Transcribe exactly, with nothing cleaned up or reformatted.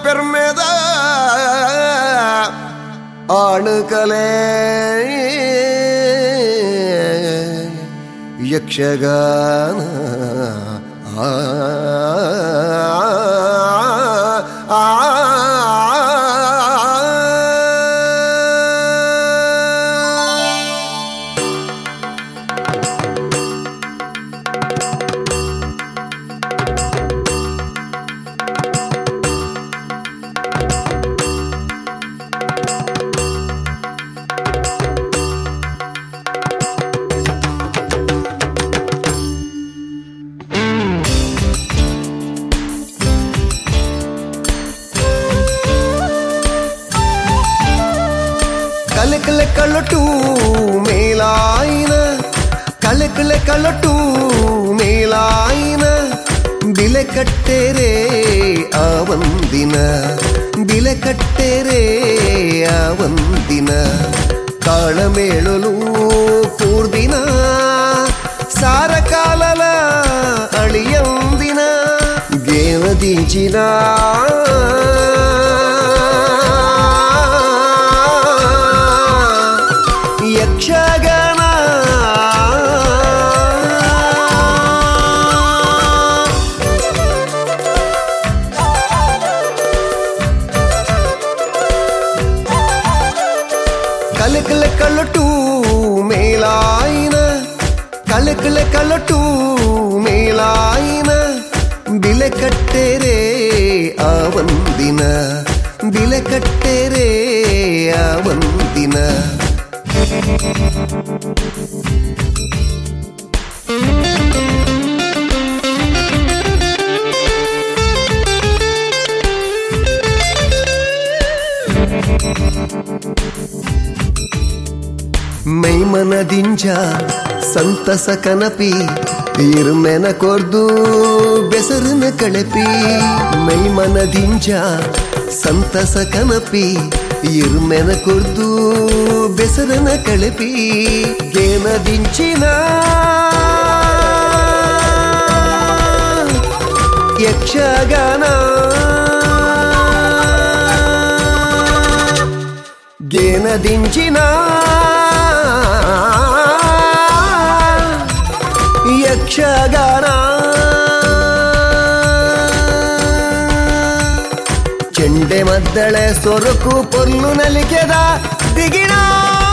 ಪೆರ್ಮೆದ ಆಣುಕಲೆ ಯಕ್ಷಗಾನ ಆ ಕಲಕಲ ಕಳಟು ಮೇಲಾಯಿನ ಕಲಕಲ ಕಳಟು ಮೇಲಾಯಿನ ಬಿಲೆ ಕಟ್ಟೆರೆ ಆವಂದಿನ ಬಿಲೆ ಕಟ್ಟೆರೆ ಆವಂದಿನ ತಾಳಮೇಳಲು ಕೂರ್ದಿನ ಸಾರ ಕಾಲಲ ಅಳಿಯಂದಿನ ಗೇವದೀಜಿನ ಯಕ್ಷಗಾನ ಕಲಕಲ ಕಳಟು ಮೇಲಾಯಿನ ಕಲಕಲ ಕಳಟು ಮೇಲಾಯಿನ ಬಿಲೆ ಕಟ್ಟೆರೆ ಆವಂದಿನ ಬಿಲೆ ಕಟ್ಟೆರೆ ಆವಂದಿನ ಮೈಮನದಿಂಜ ಸಂತಸ ಕನಪಿ ಇರುಮೆನ ಕೊರ್ದು ಬೆಸರನ ಕಳಪಿ ಮೈಮನದಿಂಜ ಸಂತಸ ಕನಪಿ ಇರುಮೆನ ಕೊರ್ದು ಬೆಸರನ ಕಳಪಿ ಗೇನದಿಂಚಿನ ಯಕ್ಷಗಾನ ಗೇನದಿಂಚಿನ ಯಕ್ಷಗಾನ ಚೆಂಡೆ ಮದ್ದಳೆ ಸೊರಕು ಪೊರ್ಲು ನಲಿಕೆದ ದಿಗಿಣ